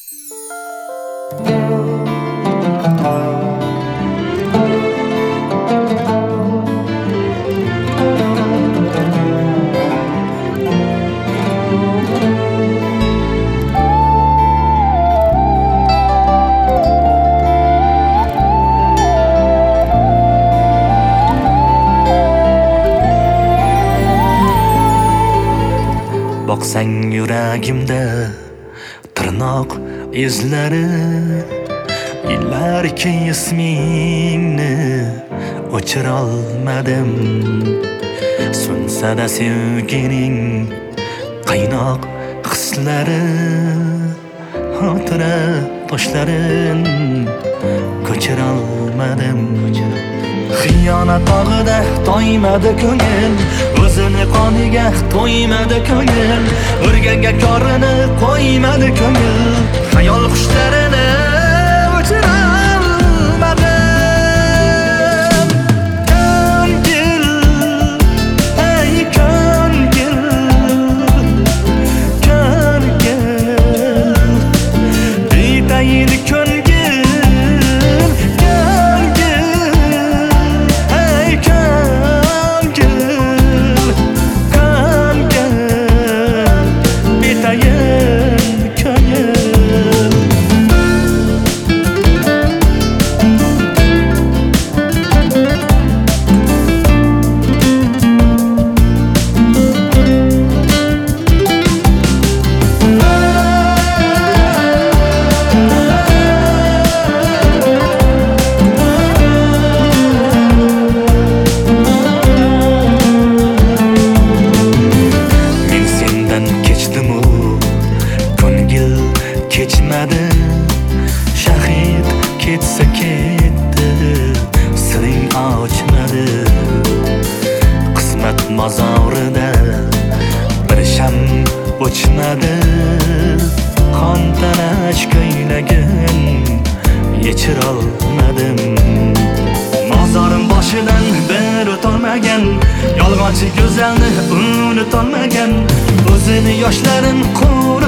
Boqsang yuragimda tirnoq izlari, yillarki ismingni o'chirolmadim. So'nsa-da sevgining qaynoq hislari, xotira toshlarin ko'chirolmadim. Xiyonat bog'ida to'ymadi ko'ngil, o'zini qoniga to'ymadi ko'ngil, o'rganga korini qo'ymadi ko'ngil, xayol qushlarini o'chirolmadim. Ko'ngil, ey ko'ngil, ko'ngil, bitayin ko'ngil. Kechmadi, shahid ketsa ketdi, siring ochmadi. Qismat mozorida bir sham o'chmadi, qon talash ko'ylagin yechirolmadim. Mozorim boshidan bir o'tolmagan, yolg'onchi go'zalni unutolmagan, o'zini yoshlarin qura